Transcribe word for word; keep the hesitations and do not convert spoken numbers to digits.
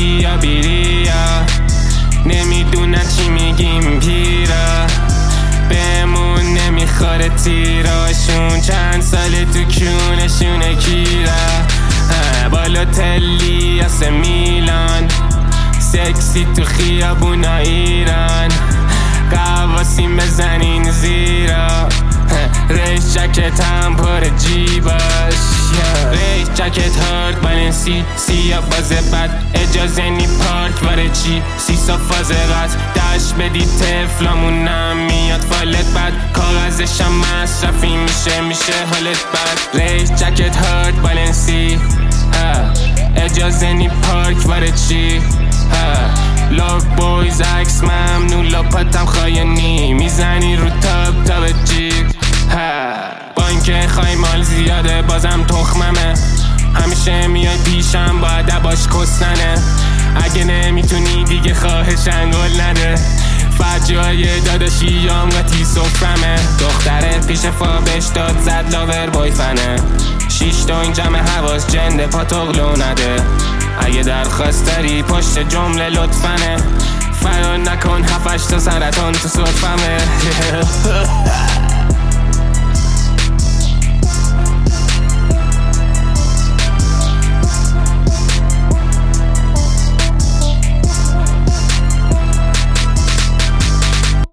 بیا بیریا نمیدونن چی میگیم پیرا بهمون نمیخوره تیراشون چند سال تو کونشونه کیرا بالوتلی اس میلان سکسی تو خیابونا ایران قواسیم بزنین زیرا ریش جکت هم پر جیباش ریش جکت هارد بالنسی سیا باز بد اجازه نی پارک واره چی سی صفازه قط دشت بدی تفلامونم میاد فالت بد کاغذشم مصرفی میشه میشه حالت بد ریش جکت هارد بالنسی اجازه نی پارک واره چی لاک بویز عکس ممنون لاپتم خاینی میزنی رو تاب تاب جیب بانک خواهی مال زیاده بازم تخممه همیشه میای پیشم باید عباش کستنه اگه نمیتونی دیگه خواهشن گل نده فجای داداشی یا امگاتی سفرمه دختره پیش فا بهش داد زد لاور بایفنه شیش تا این جمع حواس جنده پاتوغلو نده اگه درخواست داری پشت جمله لطفنه فرار نکن هفتش تا سرطان تو صرفمه